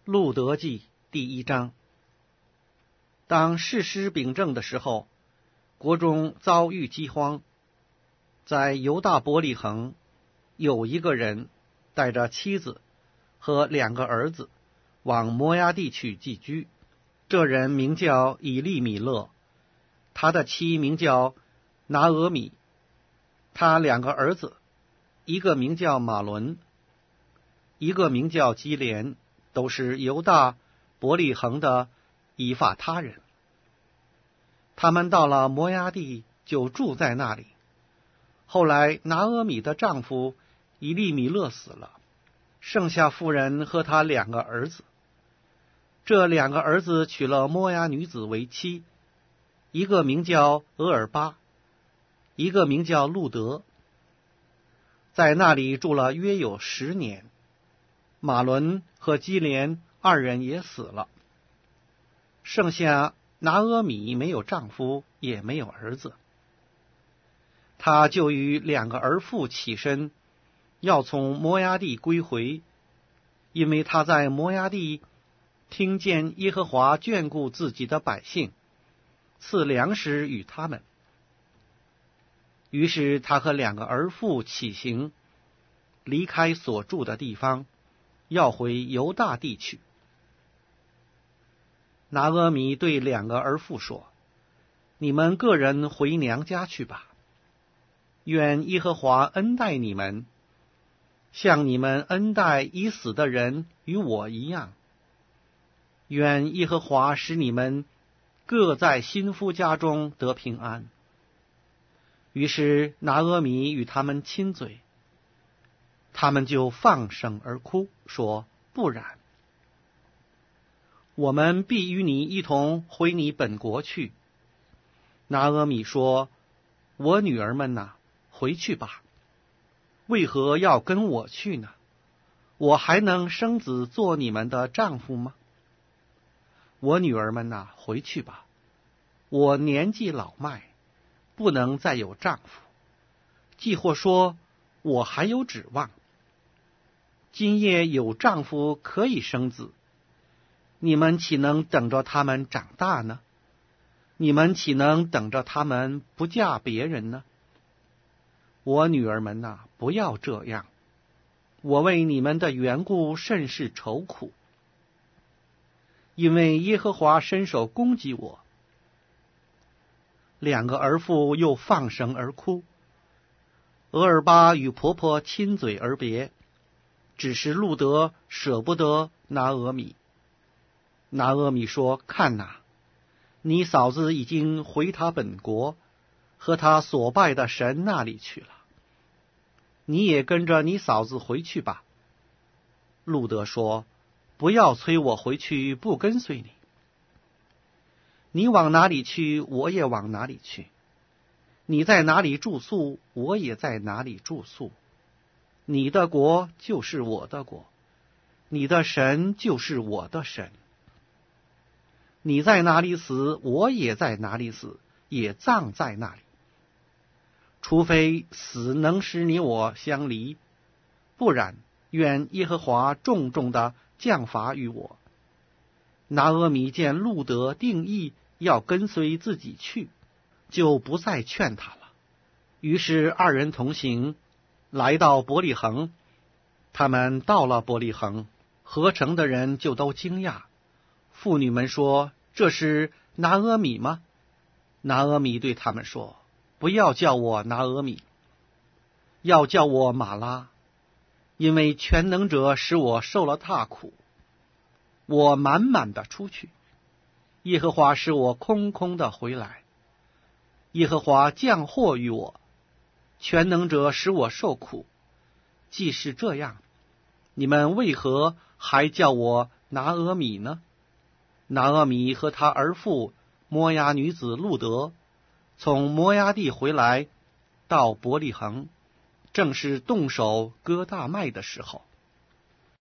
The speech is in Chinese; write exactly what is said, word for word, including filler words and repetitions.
路得记第一章。当士师秉政的时候，国中遭遇饥荒。在犹大伯利恒有一个人带着妻子和两个儿子往摩押地去寄居。这人名叫以利米勒，他的妻名叫拿俄米，他两个儿子，一个名叫马伦，一个名叫基连，都是犹大伯利恒的以法他人。他们到了摩押地，就住在那里。后来拿俄米的丈夫以利米勒死了，剩下妇人和他两个儿子。这两个儿子娶了摩押女子为妻，一个名叫俄尔巴，一个名叫路德。在那里住了约有十年。马伦和基连二人也死了，剩下拿俄米没有丈夫，也没有儿子。他就与两个儿妇起身，要从摩押地归回，因为他在摩押地听见耶和华眷顾自己的百姓，赐粮食与他们。于是他和两个儿妇起行，离开所住的地方，要回犹大地去。拿俄米对两个儿妇说：你们个人回娘家去吧，愿耶和华恩待你们，像你们恩待已死的人与我一样。愿耶和华使你们各在新夫家中得平安。于是拿俄米与他们亲嘴，他们就放声而哭，说：不然，我们必与你一同回你本国去。拿俄米说：我女儿们哪，回去吧，为何要跟我去呢？我还能生子做你们的丈夫吗？我女儿们哪，回去吧，我年纪老迈，不能再有丈夫，既或说我还有指望。今夜有丈夫可以生子，你们岂能等着他们长大呢？你们岂能等着他们不嫁别人呢？我女儿们哪，不要这样，我为你们的缘故甚是愁苦，因为耶和华伸手攻击我。两个儿妇又放声而哭。俄尔巴与婆婆亲嘴而别，只是路德舍不得拿俄米。拿俄米说：看哪，你嫂子已经回她本国，和她所拜的神那里去了，你也跟着你嫂子回去吧。路德说：不要催我回去，不跟随你。你往哪里去，我也往哪里去；你在哪里住宿，我也在哪里住宿。你的国就是我的国，你的神就是我的神。你在哪里死，我也在哪里死，也葬在那里。除非死能使你我相离，不然愿耶和华重重的降罚于我。拿俄米见路德定义要跟随自己去，就不再劝他了。于是二人同行，来到伯利恒。他们到了伯利恒，合城的人就都惊讶。妇女们说：这是拿俄米吗？拿俄米对他们说：不要叫我拿俄米，要叫我马拉，因为全能者使我受了大苦。我满满的出去，耶和华使我空空的回来。耶和华降祸于我，全能者使我受苦。既是这样，你们为何还叫我拿俄米呢？拿俄米和他儿妇摩押女子路德从摩押地回来，到伯利恒，正是动手割大麦的时候。